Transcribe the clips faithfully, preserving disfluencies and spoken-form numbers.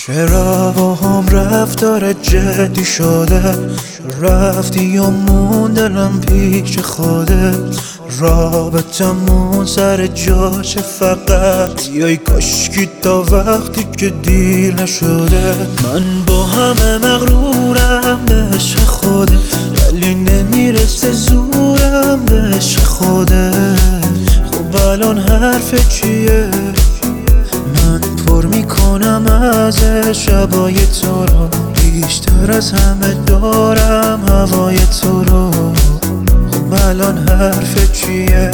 چرا با هم رفتار جدی شده؟ رفتی یا موندنم پیش خودت؟ رابطمون سر جاشه فقط یای کاشکی تا وقتی که دیر نشده. من با همه مغرورم به عشق خودت، ولی نمیرسه زورم به عشق خودت. خب الان حرف چیه؟ من پر میکنم از شبای تو رو، بیشتر از همه دارم هوای تو رو. خب الان حرف چیه؟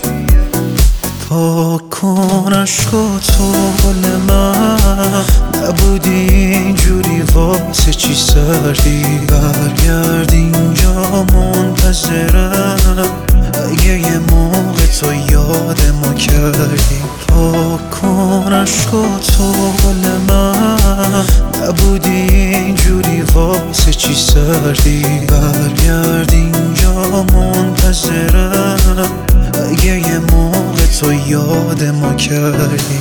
پاک کن عشق و تو گل من، نبودی اینجوری واسه چی سردی؟ برگرد اینجا منتظرم، اگه یه موقع تو یاد ما کردی. پاک کن عشق و تو گل من، نبودی اینجوری واسه چی سردی؟ برگرد اینجا منتظرم، اگه یه موقع تو یاد ما کردی.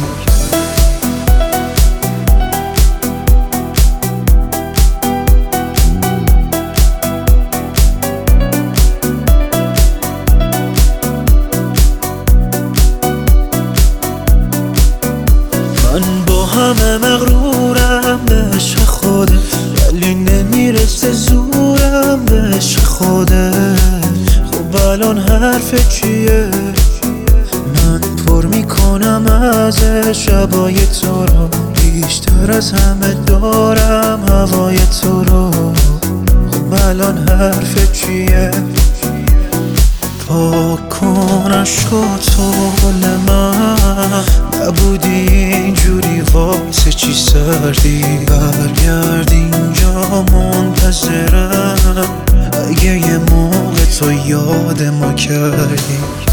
من با همه مغرورم به عشق خودت، ولی نمیرسه زورم به عشق خودت. خب الان حرف چیه؟ من پر میکنم از شبای تو رو، بیشتر از همه دارم هوای تو رو. خب الان حرف چیه؟ پاک کن عشق و تو گل من، نبودی اینجوری واسه چی سردی؟ برگرد اینجا منتظرم، اگه یه موقع تو یاد ما کردی.